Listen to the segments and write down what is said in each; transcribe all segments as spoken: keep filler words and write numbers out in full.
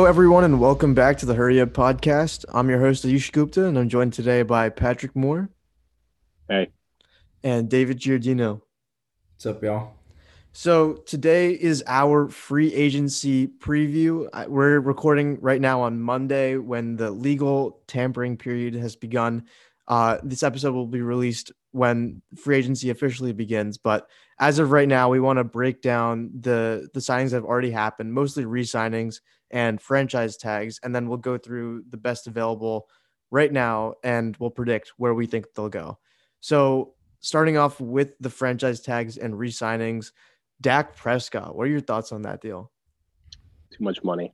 everyone, and welcome back to the Hurry Up Podcast. I'm your host, Ayush Gupta, and I'm joined today by Patrick Moore Hey, and David Giardino. What's up, y'all? So, today is our free agency preview. I- We're recording right now on Monday when the legal tampering period has begun. Uh, this episode will be released when free agency officially begins. But as of right now, we want to break down the, the signings that have already happened, mostly re signings and franchise tags. And then we'll go through the best available right now and we'll predict where we think they'll go. So, starting off with the franchise tags and re signings. Dak Prescott, what are your thoughts on that deal? too much money.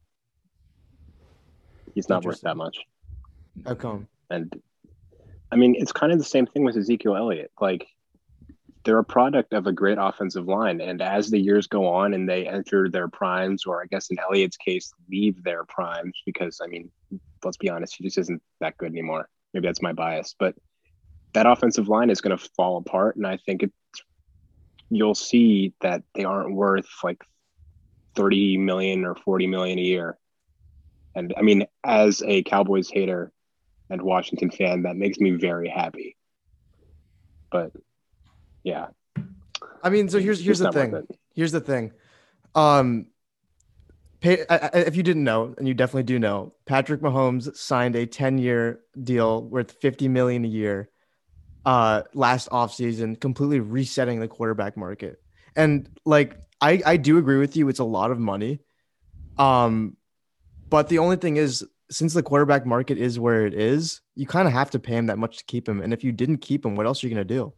He's not worth that much. How come? And I mean, it's kind of the same thing with Ezekiel Elliott. Like, they're a product of a great offensive line. And as the years go on and they enter their primes, or I guess in Elliott's case, leave their primes, because, I mean, let's be honest, he just isn't that good anymore. Maybe that's my bias. But that offensive line is going to fall apart. And I think it's you'll see that they aren't worth like thirty million or forty million a year. And I mean, as a Cowboys hater and Washington fan, that makes me very happy. But yeah. I mean, so here's here's It's the not worth thing. it. Here's the thing. Um, pay, I, I, if you didn't know, and you definitely do know, Patrick Mahomes signed a ten-year deal worth fifty million a year uh last offseason, completely resetting the quarterback market. And like I I do agree with you, it's a lot of money. Um, but the only thing is, since the quarterback market is where it is, you kind of have to pay him that much to keep him. And if you didn't keep him, what else are you gonna do?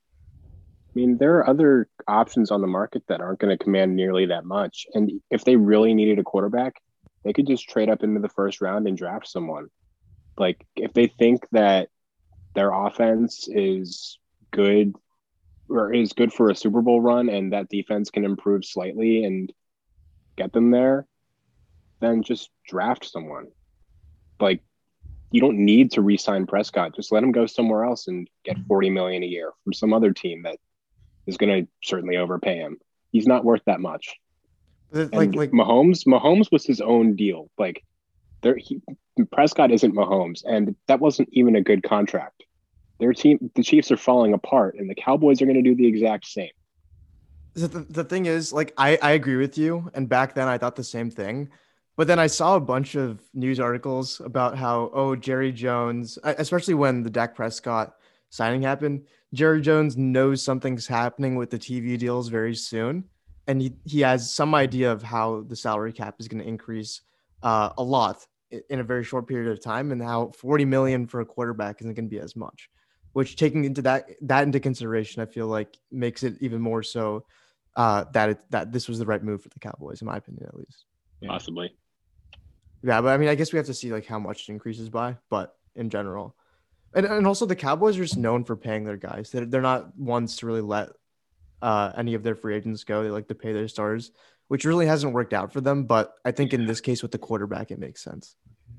I mean, there are other options on the market that aren't going to command nearly that much. And if they really needed a quarterback, they could just trade up into the first round and draft someone. Like, if they think that their offense is good or is good for a Super Bowl run and that defense can improve slightly and get them there, then just draft someone. Like, you don't need to re-sign Prescott. Just let him go somewhere else and get forty million dollars a year from some other team that is going to certainly overpay him. He's not worth that much. Like And like Mahomes, Mahomes was his own deal. Like, there, he, Prescott isn't Mahomes, and that wasn't even a good contract. Their team, the Chiefs are falling apart, and the Cowboys are going to do the exact same. the, the thing is, like I I agree with you, and back then I thought the same thing. But then I saw a bunch of news articles about how, oh, Jerry Jones, e- especially when the Dak Prescott signing happened, Jerry Jones knows something's happening with the T V deals very soon. And he, he has some idea of how the salary cap is going to increase uh, a lot i- in a very short period of time, and how forty million for a quarterback isn't going to be as much, which taking into that that into consideration, I feel like makes it even more so uh, that it, that this was the right move for the Cowboys, in my opinion, at least. Possibly. Yeah, but I mean, I guess we have to see like how much it increases by, but in general, and and also the Cowboys are just known for paying their guys. They're they're not ones to really let uh any of their free agents go. They like to pay their stars, which really hasn't worked out for them. But I think in this case with the quarterback, it makes sense,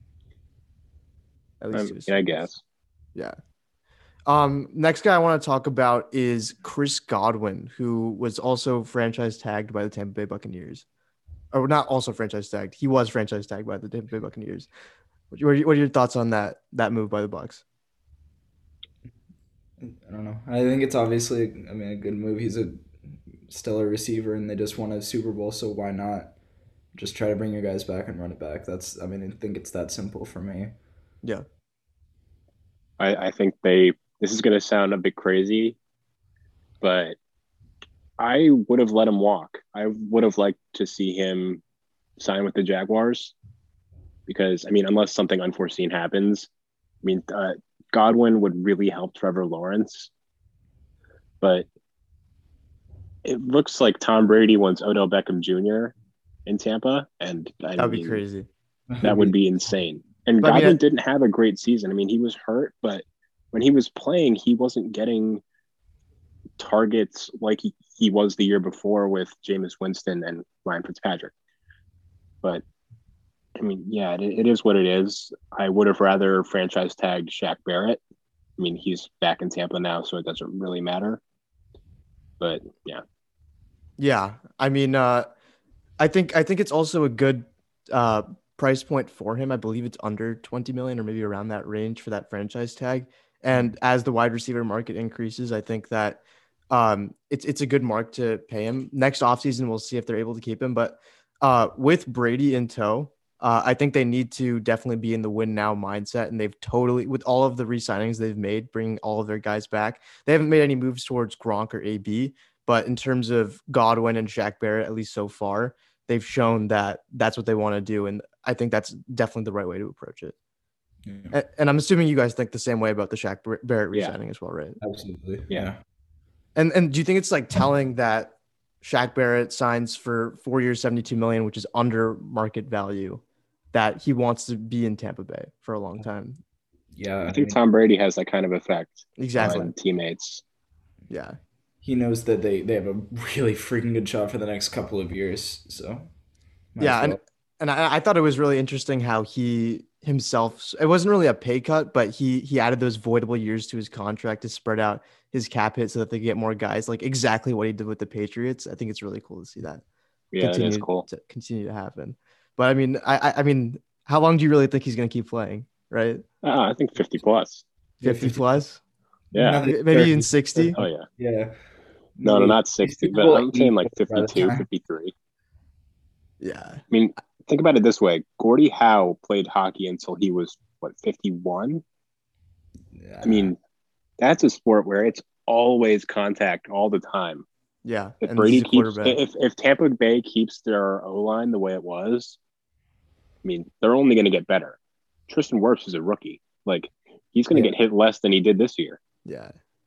at least Um, to a yeah, I certain extent. guess. Yeah. Um, next guy I want to talk about is Chris Godwin, who was also franchise tagged by the Tampa Bay Buccaneers. Or not also franchise tagged. He was franchise tagged by the Tampa Bay Buccaneers. What are, your, what are your thoughts on that that move by the Bucks? I don't know. I think it's obviously, I mean, a good move. He's a stellar receiver, and they just won a Super Bowl, so why not just try to bring your guys back and run it back? That's, I mean, I think it's that simple for me. Yeah. I, I think they, this is going to sound a bit crazy, but I would have let him walk. I would have liked to see him sign with the Jaguars because, I mean, unless something unforeseen happens, I mean, uh, Godwin would really help Trevor Lawrence, but it looks like Tom Brady wants Odell Beckham Junior in Tampa, and I That would be mean, crazy. that would be insane. And But I mean, Godwin I- didn't have a great season. I mean, he was hurt, but when he was playing, he wasn't getting targets like he, he was the year before with Jameis Winston and Ryan Fitzpatrick. But I mean, yeah, it, it is what it is. I would have rather franchise tagged Shaq Barrett. I mean, he's back in Tampa now, so it doesn't really matter. But yeah, yeah. I mean, uh, I think I think it's also a good uh price point for him. I believe it's under twenty million or maybe around that range for that franchise tag. And as the wide receiver market increases, I think that um, it's it's a good mark to pay him. Next offseason, we'll see if they're able to keep him. But uh, with Brady in tow, uh, I think they need to definitely be in the win now mindset. And they've totally, with all of the re-signings they've made, bringing all of their guys back, they haven't made any moves towards Gronk or A B. But in terms of Godwin and Shaq Barrett, at least so far, they've shown that that's what they want to do. And I think that's definitely the right way to approach it. Yeah. And, and I'm assuming you guys think the same way about the Shaq Barrett re-signing yeah. as well, right? Absolutely. Yeah. And and do you think it's like telling that Shaq Barrett signs for four years, seventy-two million, which is under market value, that he wants to be in Tampa Bay for a long time? Yeah. I think Tom Brady has that kind of effect exactly on teammates. Yeah. He knows that they, they have a really freaking good shot for the next couple of years. So, yeah. Well. And, and I, I thought it was really interesting how he himself, it wasn't really a pay cut, but he, he added those voidable years to his contract to spread out his cap hit so that they get more guys, like exactly what he did with the Patriots. I think it's really cool to see that. Yeah, continue it is cool. To continue to happen. But I mean, I, I mean, how long do you really think he's going to keep playing? Right. Uh, I think fifty plus. fifty plus. Yeah. Maybe even sixty. Oh yeah. Yeah. No, no, not sixty, but I'm saying like fifty-two, fifty-three. Yeah. I mean, think about it this way. Gordie Howe played hockey until he was, what, fifty-one? Yeah. I mean, that's a sport where it's always contact all the time. Yeah. If Brady keeps, if, if Tampa Bay keeps their O-line the way it was, I mean, they're only going to get better. Tristan Wirfs is a rookie. Like, he's going to yeah. get hit less than he did this year. Yeah.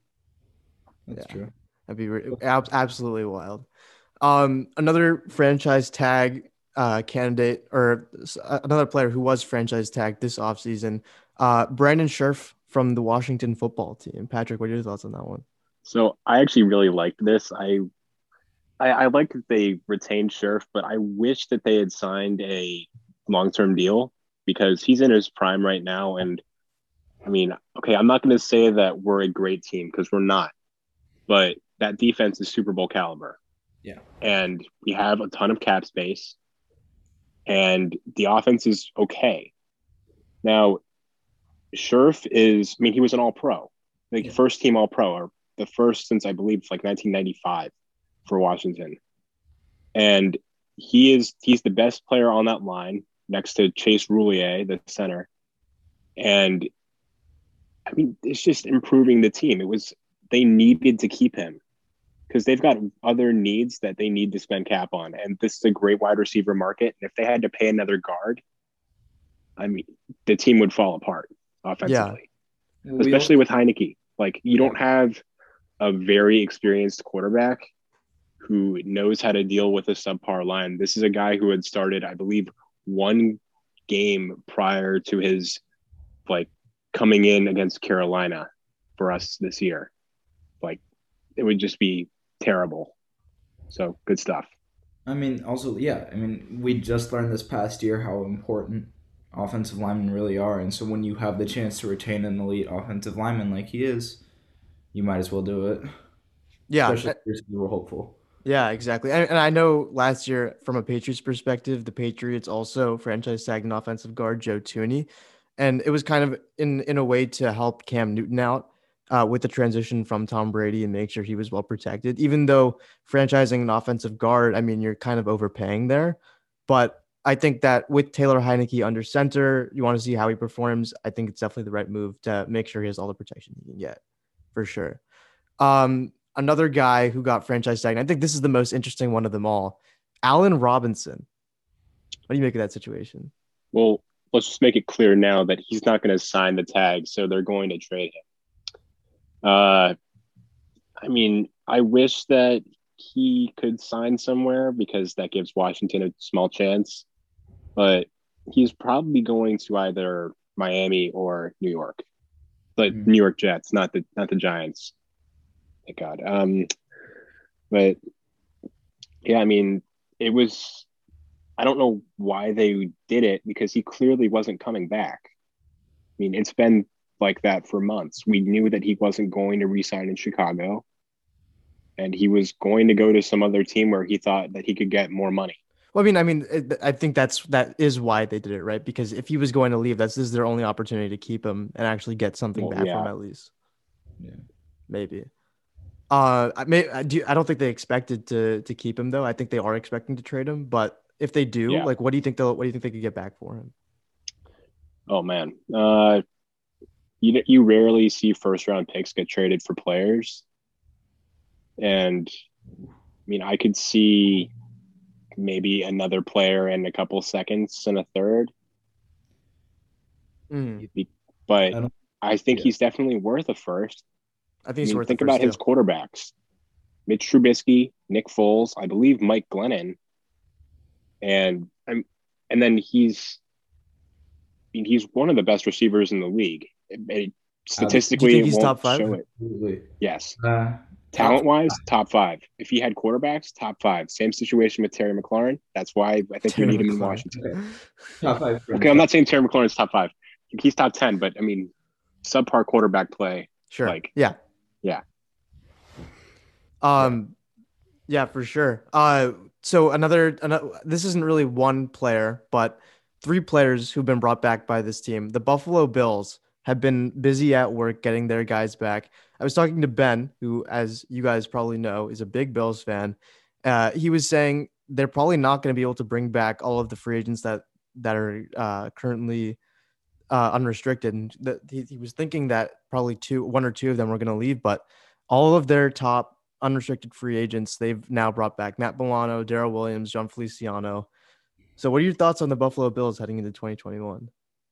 That's yeah. true. That'd be re- absolutely wild. Um, another franchise tag uh, candidate or another player who was franchise tagged this offseason, uh, Brandon Scherff from the Washington football team. Patrick, what are your thoughts on that one? So I actually really liked this. I I, I like that they retained Scherff, but I wish that they had signed a long-term deal because he's in his prime right now. And I mean, okay, I'm not going to say that we're a great team because we're not, but that defense is Super Bowl caliber. Yeah. And we have a ton of cap space and the offense is okay. Now, Scherff is, I mean, he was an all pro, like yeah. first team all pro, or the first since I believe like nineteen ninety-five for Washington. And he is, he's the best player on that line next to Chase Roulier, the center. And I mean, it's just improving the team. It was, they needed to keep him because they've got other needs that they need to spend cap on. And this is a great wide receiver market. And if they had to pay another guard, I mean, the team would fall apart offensively, yeah. especially also- with Heineke. Like, you don't have a very experienced quarterback who knows how to deal with a subpar line. This is a guy who had started, I believe, one game prior to his, like, coming in against Carolina for us this year. Like, it would just be terrible. So good stuff. I mean, also, yeah, I mean, we just learned this past year how important offensive linemen really are. And so when you have the chance to retain an elite offensive lineman like he is, you might as well do it. Yeah. Especially if you were hopeful. Yeah, exactly. And, and I know last year, from a Patriots perspective, the Patriots also franchise tagged an offensive guard, Joe Thuney. And it was kind of in, in a way to help Cam Newton out uh, with the transition from Tom Brady and make sure he was well protected. Even though franchising an offensive guard, I mean, you're kind of overpaying there. But I think that with Taylor Heineke under center, you want to see how he performs. I think it's definitely the right move to make sure he has all the protection he can get, for sure. Um, another guy who got franchise tagged, I think this is the most interesting one of them all, Allen Robinson. What do you make of that situation? Well, let's just make it clear now that he's not going to sign the tag, so they're going to trade him. Uh, I mean, I wish that he could sign somewhere because that gives Washington a small chance, but he's probably going to either Miami or New York, but mm-hmm. New York Jets, not the not the Giants. Thank God. Um, but yeah, I mean, it was. I don't know why they did it because he clearly wasn't coming back. I mean, it's been like that for months. We knew that he wasn't going to re-sign in Chicago and he was going to go to some other team where he thought that he could get more money. Well, I mean, I mean, it, I think that's that is why they did it, right? Because if he was going to leave, that's this is their only opportunity to keep him and actually get something Well, back from yeah. him at least, Yeah. maybe. Uh, I may I do. I don't think they expected to to keep him though. I think they are expecting to trade him, but if they do, Yeah. like, what do you think they'll what do you think they could get back for him? Oh man. Uh, you you rarely see first round picks get traded for players, and I mean I could see maybe another player and a couple seconds and a third, Mm, but I don't. I think Yeah. he's definitely worth a first. I think I he's mean, worth the think about first his too. quarterbacks: Mitch Trubisky, Nick Foles, I believe Mike Glennon, and I'm, and then he's I mean, he's one of the best receivers in the league. It, it, Ab- Do you statistically, think it he's won't top five? show it. Absolutely. Yes, Uh, top. talent wise, top five. If he had quarterbacks, top five. Same situation with Terry McLaurin. That's why I think we Terry need him in McLaurin. Washington. Okay. Top five Okay, I'm franchise. not saying Terry McLaurin's top five. He's top ten, but I mean, subpar quarterback play. Sure. Like, Yeah. yeah, Yeah. Um. Yeah, for sure. Uh. So another, another. This isn't really one player, but three players who've been brought back by this team. The Buffalo Bills have been busy at work getting their guys back. I was talking to Ben, who, as you guys probably know, is a big Bills fan. Uh, he was saying they're probably not going to be able to bring back all of the free agents that that are uh, currently uh, unrestricted. And that he, he was thinking that probably two, one or two of them were going to leave, but all of their top unrestricted free agents they've now brought back: Matt Milano, Darrell Williams, John Feliciano. So, what are your thoughts on the Buffalo Bills heading into twenty twenty-one?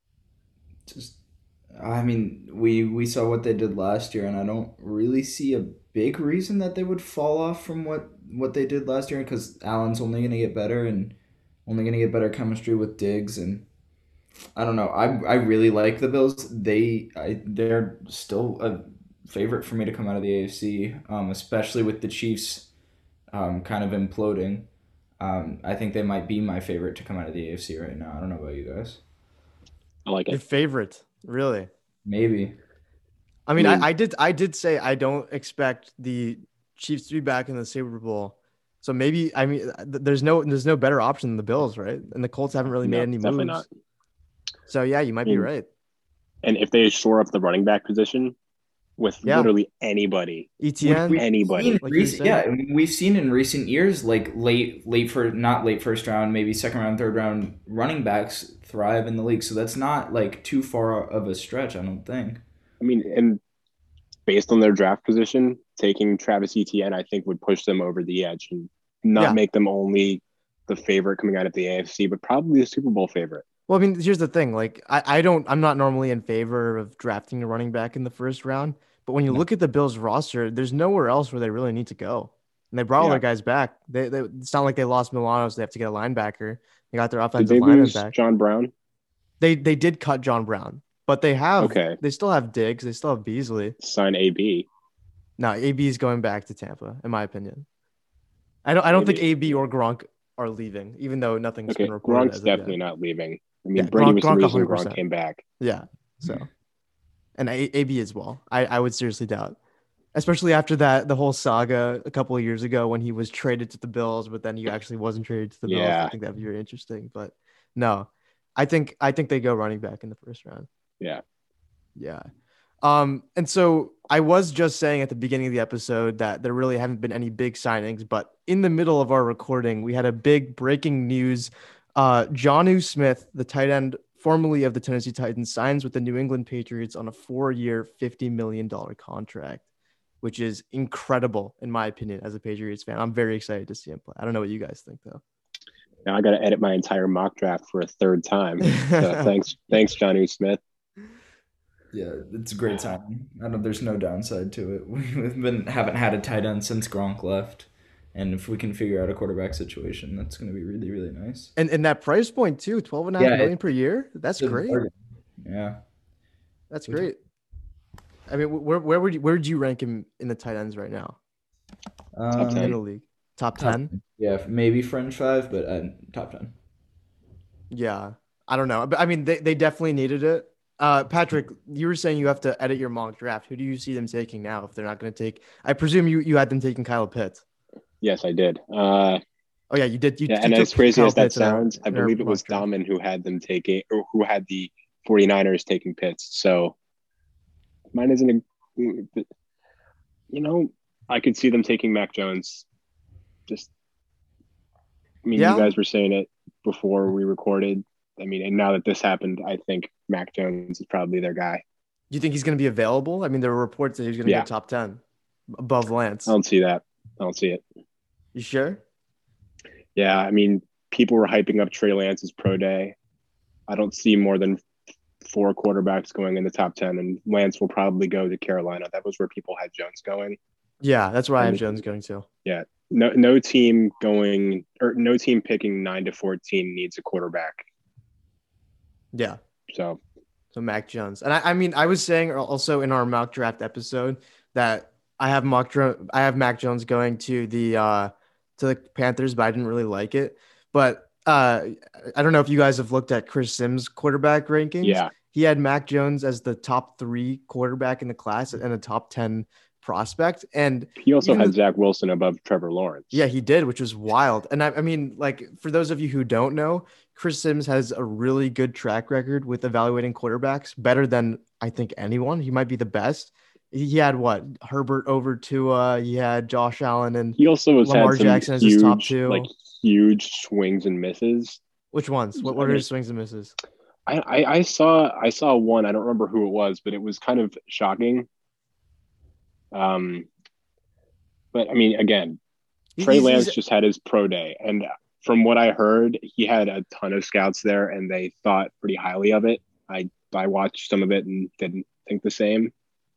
Just, I mean, we we saw what they did last year, and I don't really see a big reason that they would fall off from what what they did last year because Allen's only going to get better and only going to get better chemistry with Diggs, and I don't know. I I really like the Bills. They I they're still a favorite for me to come out of the A F C, um, especially with the Chiefs um, kind of imploding. Um, I think they might be my favorite to come out of the A F C right now. I don't know about you guys. I like Your it. favorite, really? Maybe. I I mean, I, mean, I did I did say I don't expect the Chiefs to be back in the Super Bowl. So maybe I mean th- there's no there's no better option than the Bills, right? And the Colts haven't really made no, any definitely not. moves. So yeah, you might I be mean, right. and if they shore up the running back position with Yeah, literally anybody, We, E T N, we've seen anybody, like you were recent, yeah, saying. I mean, we've seen in recent years like late, late for not late first round, maybe second round, third round running backs thrive in the league. So that's not like too far of a stretch, I don't think. I mean, and based on their draft position, taking Travis Etienne, I think would push them over the edge and not Yeah. make them only the favorite coming out of the A F C, but probably the Super Bowl favorite. Well, I mean, here's the thing. Like, I, I don't, I'm not normally in favor of drafting a running back in the first round. But when you No. look at the Bills roster, there's nowhere else where they really need to go. And they brought all Yeah. their guys back. They, they it's not like they lost Milano, so they have to get a linebacker. They got their Did offensive they lineman lose back. John Brown? They they did cut John Brown, but they have Okay. they still have Diggs. They still have Beasley. Sign A B. No, A B is going back to Tampa, in my opinion. I don't I don't think Maybe. A B or Gronk are leaving, even though nothing's Okay. been reported Gronk's as of yet. definitely not leaving. I Yeah, mean, Brady Gronk was the Gronk reason Gronk one hundred percent. came back. Yeah. So and A- AB as well. I, I would seriously doubt, especially after that the whole saga a couple of years ago when he was traded to the Bills, but then he actually wasn't traded to the Bills. I Yeah. think that'd be very interesting. But no, I think I think they go running back in the first round. Yeah. Yeah. Um, and so I was just saying at the beginning of the episode that there really haven't been any big signings, but in the middle of our recording, we had a big breaking news. Uh, Jonnu Smith, the tight end formerly of the Tennessee Titans, signs with the New England Patriots on a four-year, fifty million dollars contract, which is incredible in my opinion as a Patriots fan. I'm very excited to see him play. I don't know what you guys think though. Now I got to edit my entire mock draft for a third time. So thanks, thanks, Johnny Smith. Yeah, it's a great time. I don't. There's no downside to it. We've been haven't had a tight end since Gronk left, and if we can figure out a quarterback situation, that's going to be really really nice. And and that price point too, twelve and a half Yeah, million per year. That's it's a great. bargain. Yeah. That's Which- great. I mean, where where would you where would you rank him in the tight ends right now Um, ten. in the league? Top top ten? Yeah, maybe French five, but uh, top ten. Yeah, I don't know, but I mean, they they definitely needed it. Uh, Patrick, you were saying you have to edit your mock draft. Who do you see them taking now if they're not going to take? I presume you you had them taking Kyle Pitts. Yes, I did. Uh, Oh yeah, you did. You, Yeah, you and took as crazy Kyle as that Pitts in our sounds, I in our believe it was mock draft. Dahmen who had them taking, or who had the 49ers taking Pitts. So mine isn't a, you know, I could see them taking Mac Jones. Just, I mean, you Yeah, guys were saying it before we recorded. I mean, and now that this happened, I think Mac Jones is probably their guy. you think he's going to be available? I mean, there were reports that he was going to go Yeah, top ten above I Lance. don't see that. I don't see it. You sure? Yeah, I mean, people were hyping up Trey Lance's pro day. I don't see more than four quarterbacks going in the top ten, and Lance will probably go to Carolina. That was where people had Jones going. Yeah, that's where I have And Jones going to. yeah, no, no team going or no team picking nine to fourteen needs a quarterback. Yeah. So So Mac Jones. And I, I mean, I was saying also in our mock draft episode that I have mock dra- I have Mac Jones going to the uh to the Panthers, but I didn't really like it. But uh I don't know if you guys have looked at Chris Sims' quarterback rankings. yeah, He had Mac Jones as the top three quarterback in the class and a top ten prospect. And he also even had Zach Wilson above Trevor Lawrence. yeah, he did, which was wild. And I, I mean, like, for those of you who don't know, Chris Sims has a really good track record with evaluating quarterbacks, better than I think anyone. He might be the best. He had what? Herbert over Tua. He had Josh Allen and He also has Lamar had some Jackson as his top huge, two. like huge swings and misses. Which ones? What, I what are mean, his swings and misses? I, I, I saw I saw one. I don't remember who it was, but it was kind of shocking. Um, but I mean, again, Trey He's, Lance he's just had his pro day, and from what I heard, he had a ton of scouts there, and they thought pretty highly of it. I I watched some of it and didn't think the same,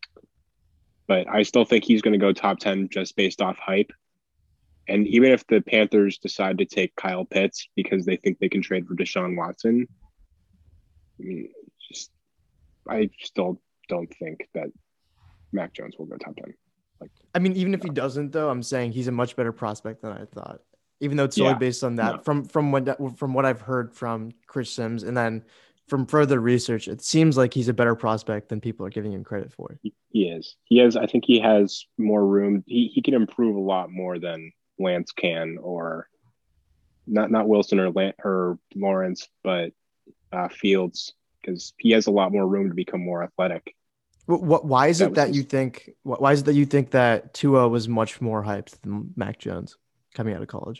but I still think he's going to go top ten just based off hype. And even if the Panthers decide to take Kyle Pitts because they think they can trade for Deshaun Watson, I mean, just I still don't think that Mac Jones will go top ten. Like, I mean, even if he doesn't, though, I'm saying he's a much better prospect than I thought. Even though it's solely yeah, based on that, no, from from what from what I've heard from Chris Sims, and then from further research, it seems like he's a better prospect than people are giving him credit for. he, he is. He has. I think he has more room. He he can improve a lot more than Lance can, or not not Wilson or Lan- or Lawrence, but uh, Fields, because he has a lot more room to become more athletic. What, what why is That it was that you his. think wh- why is it that you think that Tua was much more hyped than Mac Jones coming out of college?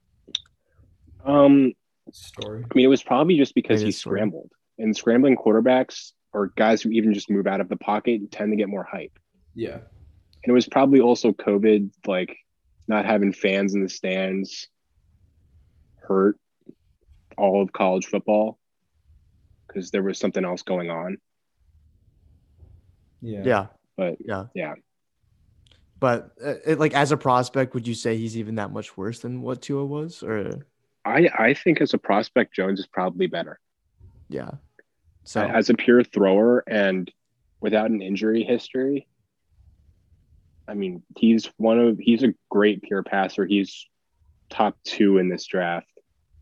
Um, Story. I mean, it was probably just because he Greatest story. scrambled, and scrambling quarterbacks or guys who even just move out of the pocket tend to get more hype. Yeah. And it was probably also COVID, like not having fans in the stands hurt all of college football because there was something else going on. Yeah. Yeah, But yeah. yeah, But uh, it, like as a prospect, would you say he's even that much worse than what Tua was? Or I I think as a prospect, Jones is probably better yeah. So as a pure thrower and without an injury history. I mean, he's one of he's a great pure passer. He's top two in this draft.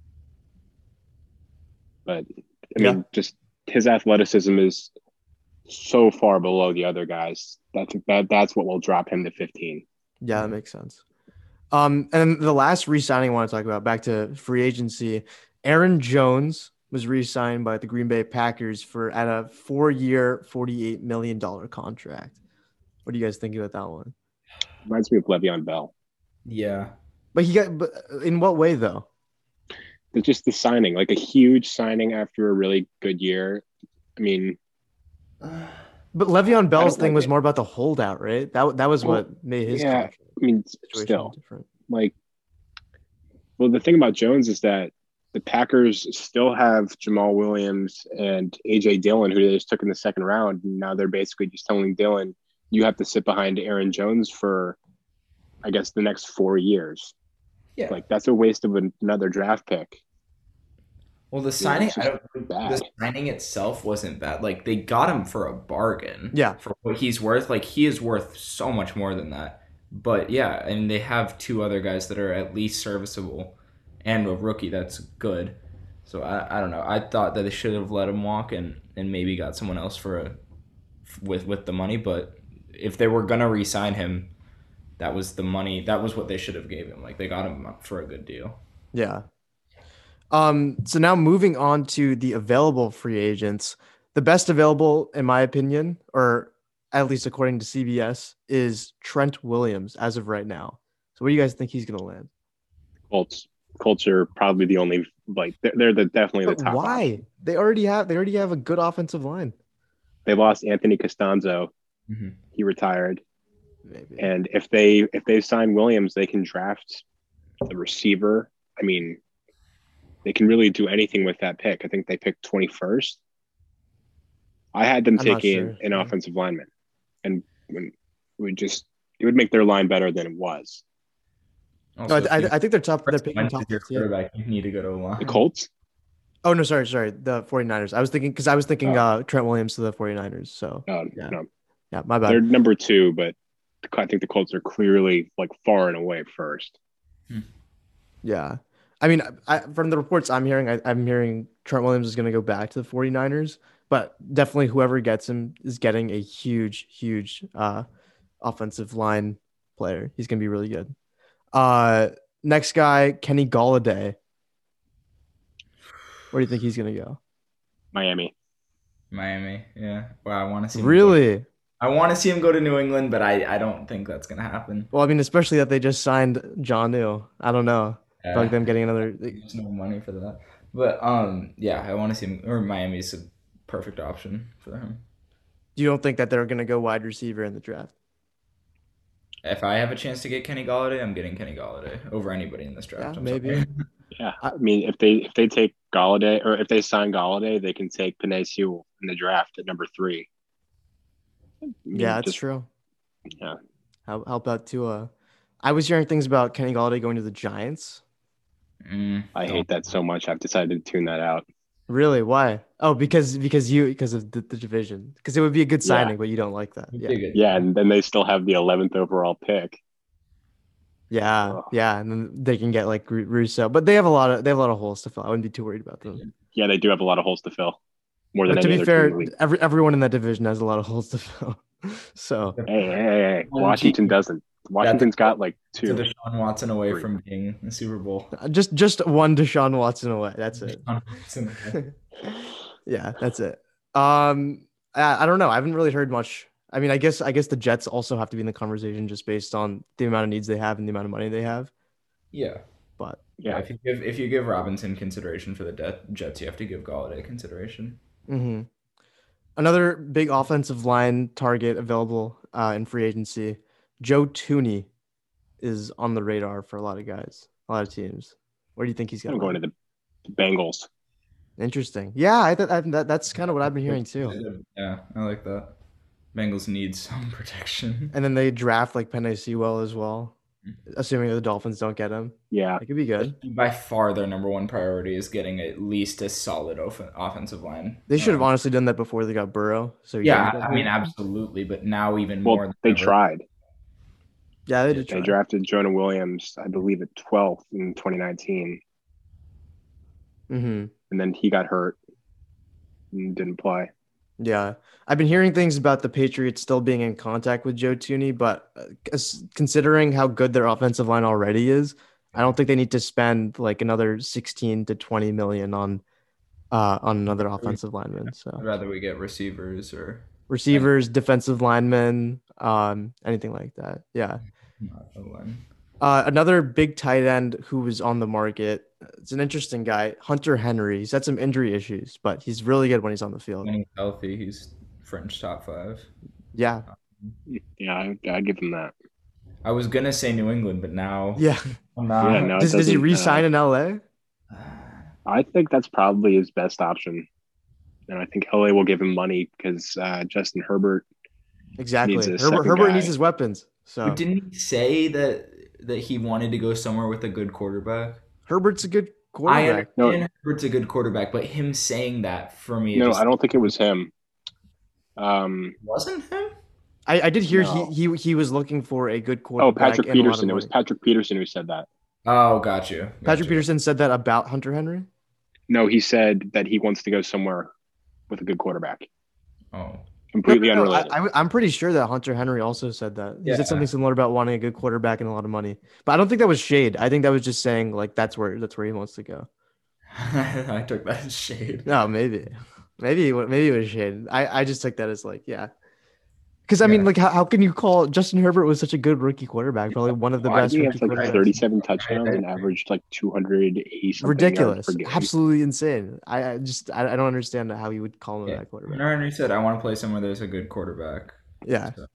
But I yeah, mean, just his athleticism is so far below the other guys. That's that that's what will drop him to fifteen. yeah, that makes sense. Um, and the last re-signing I want to talk about, back to free agency, Aaron Jones was re-signed by the Green Bay Packers for at a four-year, forty-eight million dollars contract. What do you guys think about that one? Reminds me of Le'Veon Bell. Yeah. But he got, but in what way though? It's just the signing, like a huge signing after a really good year. I mean, But Le'Veon Bell's don't thing like was it. more about the holdout, right? That that was Well, what made his yeah, contract I mean, situation still, different. like, well, the thing about Jones is that the Packers still have Jamal Williams and A J Dillon, who they just took in the second round. And now they're basically just telling Dillon, you have to sit behind Aaron Jones for, I guess, the next four years. Yeah. Like, that's a waste of an, another draft pick. Well, the You know, signing, it's I just don't. bad. The signing itself wasn't bad. Like they got him for a bargain. Yeah. For what he's worth. Like he is worth so much more than that. But yeah, and they have two other guys that are at least serviceable, and a rookie that's good. So I, I don't know. I thought that they should have let him walk and, and maybe got someone else for a with with the money. But if they were gonna re-sign him, that was the money. That was what they should have gave him. Like they got him for a good deal. Yeah. Um, so now moving on to the available free agents, the best available, in my opinion, or at least according to C B S, is Trent Williams as of right now. So what do you guys think he's going to land? Colts. Colts are probably the only like they're, they're the definitely the But top why? option. They already have they already have a good offensive line. They lost Anthony Costanzo. Mm-hmm. He retired. Maybe. And if they if they sign Williams, they can draft the receiver. I mean, they can really do anything with that pick. I think they picked twenty-first. I had them I'm not taking sure. an Yeah. offensive lineman, and when it would just it would make their line better than it was. No, I, Also, if I, you I think they're top. They're Carson picking Wentz top is your fifteen. quarterback, you need to go to a The line. Colts. Oh no, sorry, sorry. The 49ers. I was thinking because I was thinking Oh. uh Trent Williams to the 49ers. So Uh, yeah. no, Yeah, my they're bad. number two, but I think the Colts are clearly like far and away first. Yeah. I mean, I, from the reports I'm hearing, I, I'm hearing Trent Williams is going to go back to the 49ers, but definitely whoever gets him is getting a huge, huge uh, offensive line player. He's going to be really good. Uh, next guy, Kenny Galladay. Where do you think he's going to go? Miami. Miami, yeah. Well, I want to see him go. Really? I want to see him go to New England, but I, I don't think that's gonna happen. Well, I mean, especially that they just signed John New. I don't know. I feel like Yeah, them getting another. there's no money for that. But um, yeah, I want to see him. Or Miami's a perfect option for him. You don't think that they're going to go wide receiver in the draft? If I have a chance to get Kenny Galladay, I'm getting Kenny Galladay over anybody in this draft. Yeah, I'm maybe. sorry. Yeah, I, I mean, if they if they take Galladay or if they sign Galladay, they can take Penei Sewell in the draft at number three. I mean, yeah, that's just true. yeah. How, how about Tua? I was hearing things about Kenny Galladay going to the Giants. Mm, I don't. hate that so much. I've decided to tune that out. Really? Why? Oh, because because you because of the, the division. Because it would be a good Yeah, signing, but you don't like that. It'd Yeah. be a good yeah, sign. and then they still have the eleventh overall pick. Yeah. Ugh. Yeah. And then they can get like Ru- Russo, but they have a lot of they have a lot of holes to fill. I wouldn't be too worried about them. Yeah, they do have a lot of holes to fill, more than But to any be other team in the fair, league. every everyone in that division has a lot of holes to fill. So Hey, hey, hey, hey. Oh, Washington gee. doesn't. That's a, Washington's got like that's a two, Deshaun Watson away three. from being the Super Bowl. just just one Deshaun Watson away. That's it. Deshaun Watson away. Yeah, that's it. Um, I, I don't know. I haven't really heard much. I mean, I guess I guess the Jets also have to be in the conversation just based on the amount of needs they have and the amount of money they have. Yeah. But Yeah, Yeah, if you give if you give Robinson consideration for the De- Jets, you have to give Galladay consideration. mhm. Another big offensive line target available uh, in free agency, Joe Tooney is on the radar for a lot of guys, a lot of teams. Where do you think he's I'm gonna going land? to the Bengals. Interesting. Yeah, I th- I, that that's kind of what I've been hearing too. Yeah, I like that. Bengals need some protection. And then they draft like Penei Sewell as well, assuming the Dolphins don't get him. Yeah, It could be good. By far, their number one priority is getting at least a solid off- offensive line. They should have Um, honestly done that before they got Burrow. So he yeah, didn't get I mean, hurt. absolutely, but now even more well, than they ever. tried. Yeah, they did They try. drafted Jonah Williams, I believe, at twelfth in twenty nineteen, hmm and then he got hurt and didn't play. Yeah, I've been hearing things about the Patriots still being in contact with Joe Tooney, but uh, cons- considering how good their offensive line already is, I don't think they need to spend like another sixteen to twenty million on uh on another offensive lineman. I'd So rather we get receivers or receivers, defensive linemen, um, anything like that. Yeah. not a line. Uh, another big tight end who was on the market. It's an interesting guy, Hunter Henry. He's had some injury issues, but he's really good when he's on the field. When he's healthy, he's French top five. Yeah, Yeah, I, I'd give him that. I was gonna say New England, but now yeah. I'm Yeah, not. no, it Does, does he doesn't, re-sign uh, in L A? I think that's probably his best option, and I think L A will give him money because uh, Justin Herbert Exactly. needs a Herbert, second Herbert guy. needs his weapons. So But didn't he say that that he wanted to go somewhere with a good quarterback? Herbert's a good I quarterback. understand No. Herbert's a good quarterback, but him saying that for me, it No, just I don't think it was him. Um, wasn't him. I, I did hear No. he, he he was looking for a good oh, quarterback. Patrick and a lot of Peterson. It was money. Patrick Peterson who said that. Oh, got you. Got Patrick you. Peterson said that about Hunter Henry. No, he said that he wants to go somewhere with a good quarterback. Oh, I No, Completely no, no. I, unrelated. I, I'm pretty sure that Hunter Henry also said that. He Yeah. said something similar about wanting a good quarterback and a lot of money. But I don't think that was shade. I think that was just saying like that's where that's where he wants to go. I took that as shade. No, maybe, maybe, it wa- maybe it was shade. I, I just took that as like, yeah. Because I Yeah. mean, like, how, how can you call Justin Herbert was such a good rookie quarterback? Probably one of the Why best did he rookie have like quarterbacks. thirty-seven touchdowns and averaged like two hundred eighty something yards Ridiculous, per game? absolutely insane. I, I just I, I don't understand how you would call him Yeah. that quarterback. Hunter Henry said, "I want to play somewhere there's a good quarterback." Yeah, So,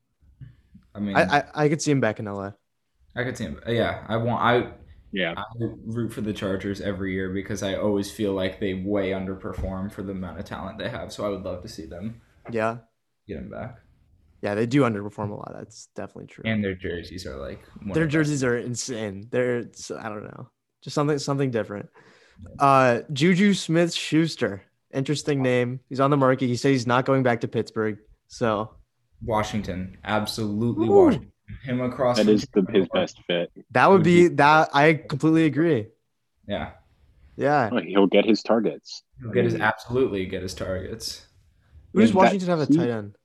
I mean, I, I I could see him back in L A. I could see him. Yeah, I want. I Yeah. I root for the Chargers every year because I always feel like they way underperform for the amount of talent they have. So I would love to see them Yeah, get him back. yeah, they do underperform a lot. That's definitely true. And their jerseys are like one Their of the best. jerseys are insane. They're it's- I don't know, just something something different. Uh, Juju Smith-Schuster, interesting name. He's on the market. He said he's not going back to Pittsburgh. So Washington, absolutely Ooh. Washington. Him across That from is the Kendrick his Lamar. best fit. that would Would be be- that. I completely agree. Yeah, Yeah. Oh, he'll get his targets. he'll get his I mean, absolutely get his targets. Who does that- Washington have a he- tight end?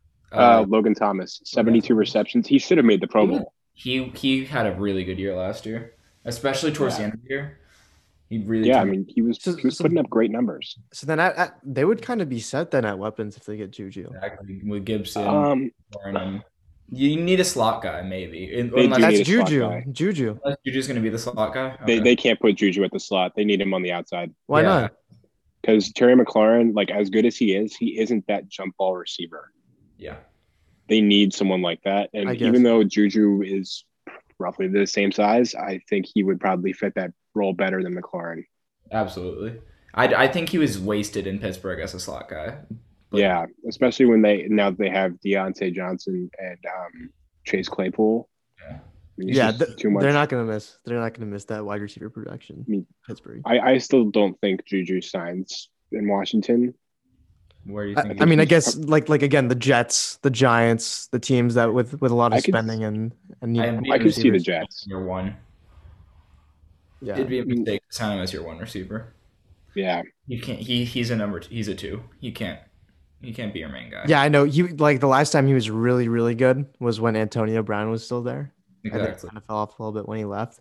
Uh, Logan Thomas, seventy-two receptions. He should have made the Pro Bowl. he he had a really good year last year, especially towards Yeah. the end of the year. He really Yeah, I turned- mean, he was So- he was so- putting up great numbers. So then at, at, they would kind of be set then at weapons if they get Juju. exactly with Gibson. Um, Warren, and you need a slot guy maybe. In- They unless, do That's need a slot Juju. guy. Juju. unless you're just going to be the slot guy. they Okay. they can't put Juju at the slot. They need him on the outside Why Yeah. not? because Terry McLaurin, like as good as he is, he isn't that jump ball receiver. yeah. They need someone like that. And I guess. even though Juju is roughly the same size, I think he would probably fit that role better than McLaurin. Absolutely. I, I think he was wasted in Pittsburgh as a slot guy. But- Yeah, especially when they now they have Deontay Johnson and um, Chase Claypool. Yeah. I mean, it's Yeah, just th- too much. they're not gonna miss. They're not gonna miss that wide receiver production. I mean, Pittsburgh. I, I still don't think Juju signs in Washington. Where do you I, think? I mean, I he's guess like like again, the Jets, the Giants, the teams that with with a lot of I could- spending and and need I, I could see the receivers. Jets. Year one. Yeah, It'd be a mistake to sign him as your one receiver. Yeah, You can't. He he's a number. He's a two. You can't. He can't be your main guy. yeah. I know. He like the last time he was really really good was when Antonio Brown was still there. I think Exactly. kind of fell off a little bit when he left.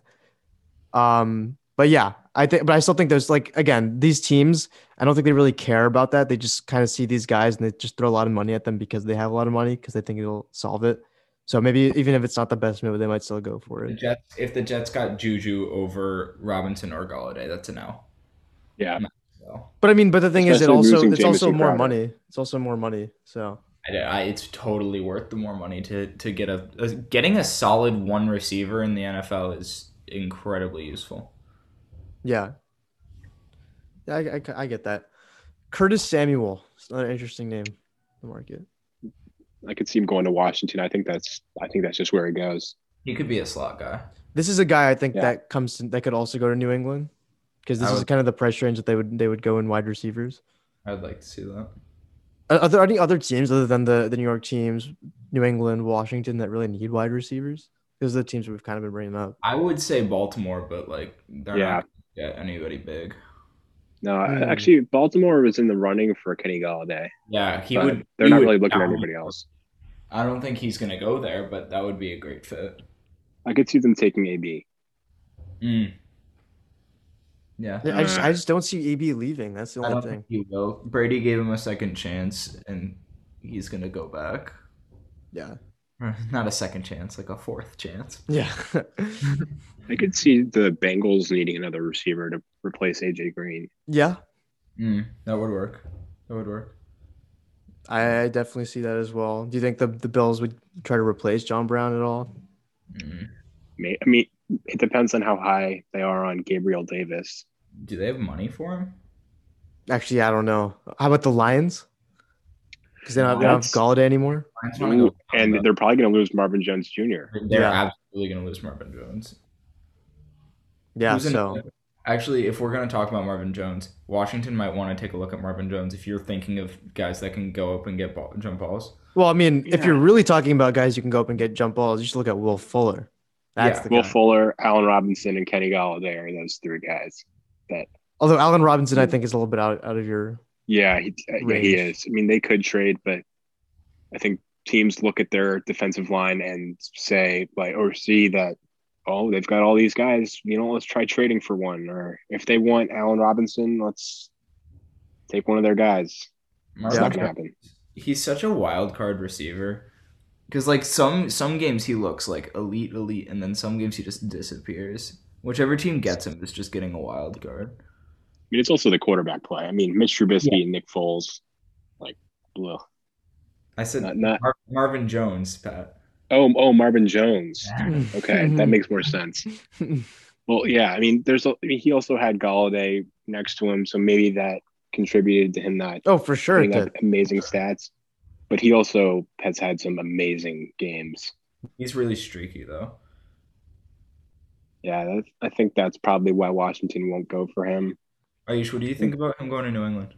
Um, but yeah, I think, but I still think there's like again these teams. I don't think they really care about that. They just kind of see these guys and they just throw a lot of money at them because they have a lot of money because they think it'll solve it. So maybe even if it's not the best move, they might still go for The it. Jets. If the Jets got Juju over Robinson or Galladay, that's a no. yeah. So But I mean, but the thing is, it Especially also losing it's also Jamison more Crowder. money. It's also more money. So I, I, it's totally worth the more money to to get a, a getting a solid one receiver in the N F L is incredibly useful. yeah, yeah, I, I, I get that. Curtis Samuel, it's another interesting name in the market. I could see him going to Washington. I think that's I think that's just where he goes. He could be a slot guy. This is a guy I think Yeah. that comes to, that could also go to New England because this I is would- kind of the price range that they would they would go in wide receivers. I'd like to see that. Are, are there any other teams other than the the New York teams, New England, Washington that really need wide receivers? Those are the teams we've kind of been bringing up. I would say Baltimore, but like they're Yeah. not gonna get anybody big. No, Hmm. actually, Baltimore was in the running for Kenny Galladay. Yeah, he but would. They're he not would really looking at dominate. anybody else. I don't think he's gonna go there, but that would be a great fit. I could see them taking A B. Mm. Yeah. Yeah, I just I just don't see A B leaving. That's the I only don't thing. think he will. Brady gave him a second chance, and he's gonna go back. Yeah, Not a second chance, like a fourth chance. yeah. I could see the Bengals needing another receiver to replace A J Green. Yeah, Mm, that would work. That would work. I definitely see that as well. Do you think the, the Bills would try to replace John Brown at all? Mm. May- I mean, it depends on how high they are on Gabriel Davis. Do they have money for him? Actually, I don't know. How about the Lions? Because they don't, they don't have That's- Galladay anymore. Lions wanna go- And they're probably going to lose Marvin Jones Junior they're Yeah. absolutely going to lose Marvin Jones. Yeah, Who's in- so Actually, if we're going to talk about Marvin Jones, Washington might want to take a look at Marvin Jones if you're thinking of guys that can go up and get ball, jump balls. well, I mean, if Yeah. you're really talking about guys you can go up and get jump balls, you should look at Will Fuller. That's Yeah. the Will guy. Fuller, Allen Robinson, and Kenny Galladay are those three guys. Although Allen Robinson, I think, is a little bit out, out of your. Yeah, he, yeah, he Range. is. I mean, they could trade, but I think teams look at their defensive line and say like, or see that, oh, they've got all these guys. You know, let's try trading for one. Or if they want Allen Robinson, let's take one of their guys. It's Marvin not Yeah. going to happen. He's such a wild card receiver. Because like some some games he looks like elite, elite, and then some games he just disappears. Whichever team gets him is just getting a wild card. I mean, it's also the quarterback play. I mean, Mitch Trubisky Yeah. and Nick Foles, like, ugh. I said Not, not. Mar- Marvin Jones, Pat. Oh, oh, Marvin Jones. Mm-hmm. Okay, that makes more sense. Well, yeah, I mean, there's. A, I mean, he also had Galladay next to him, so maybe that contributed to him not Oh, for sure. putting it up did. amazing stats. But he also has had some amazing games. He's really streaky though. Yeah, that, I think that's probably why Washington won't go for him. Ayush, what do you think about him going to New England?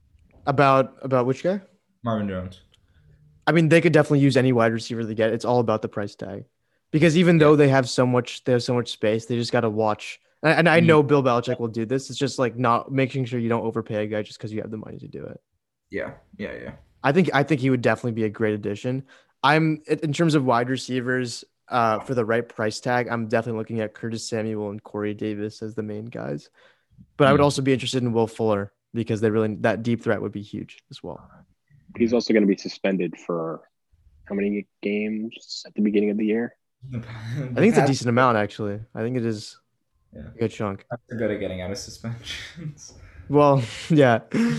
About about which guy? Marvin Jones. I mean, they could definitely use any wide receiver they get. It's all about the price tag, because even though they have so much, they have so much space. They just got to watch. And, and I Mhm. know Bill Belichick will do this. It's just like not making sure you don't overpay a guy just because you have the money to do it. Yeah, yeah, yeah. I think I think he would definitely be a great addition. I'm in in terms of wide receivers, uh, for the right price tag. I'm definitely looking at Curtis Samuel and Corey Davis as the main guys. But I would Mm. also be interested in Will Fuller because they really that deep threat would be huge as well. He's also going to be suspended for how many games at the beginning of the year? I think it's a decent amount, actually. I think it is Yeah. a good chunk. They're good at getting out of suspensions. Well, yeah,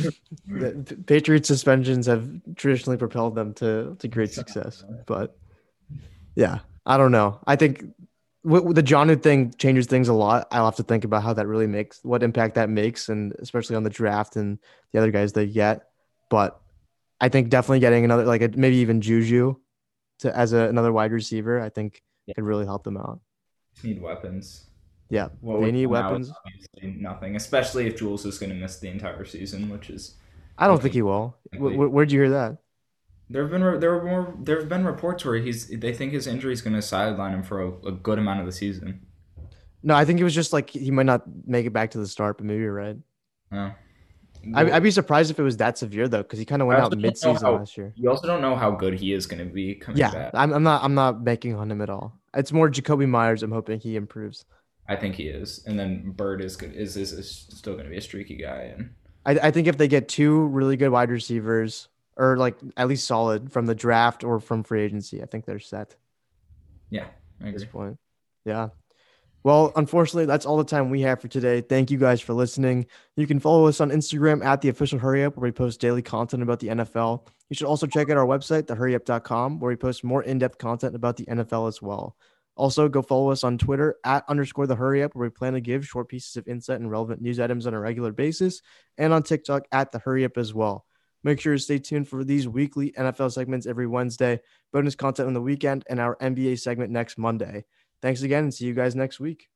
the Patriots suspensions have traditionally propelled them to to great success. But yeah, I don't know. I think w- the Jonnu thing changes things a lot. I'll have to think about how that really makes what impact that makes, and especially on the draft and the other guys they get. But I think definitely getting another like a, maybe even Juju to as a, another wide receiver, I think Yeah. could really help them out. Need weapons. Yeah, What they we need know now is weapons. obviously nothing, especially if Jules is going to miss the entire season, which is I don't think he will. Likely. Where, where'd you hear that? there have been re- there were more there have been reports where he's they think his injury is going to sideline him for a, a good amount of the season. No, I think it was just like he might not make it back to the start, but maybe you're right. Yeah. I, I'd be surprised if it was that severe though, because he kind of went I out also don't know mid-season how- last year. You also don't know how good he is going to be coming Yeah, back. I'm, I'm not. I'm not banking on him at all. It's more Jacoby Myers. I'm hoping he improves. I think he is, and then Bird is good. Is is, is still going to be a streaky guy, and I, I think if they get two really good wide receivers, or like at least solid from the draft or from free agency, I think they're set yeah, I at this agree. point. Yeah. Well, unfortunately, that's all the time we have for today. Thank you guys for listening. You can follow us on Instagram at the official Hurry Up, where we post daily content about the N F L. You should also check out our website, the hurry up dot com, where we post more in-depth content about the N F L as well. Also, go follow us on Twitter at underscore the hurry up, where we plan to give short pieces of insight and relevant news items on a regular basis, and on TikTok at the hurry up as well. Make sure to stay tuned for these weekly N F L segments every Wednesday, bonus content on the weekend, and our N B A segment next Monday. Thanks again, and see you guys next week.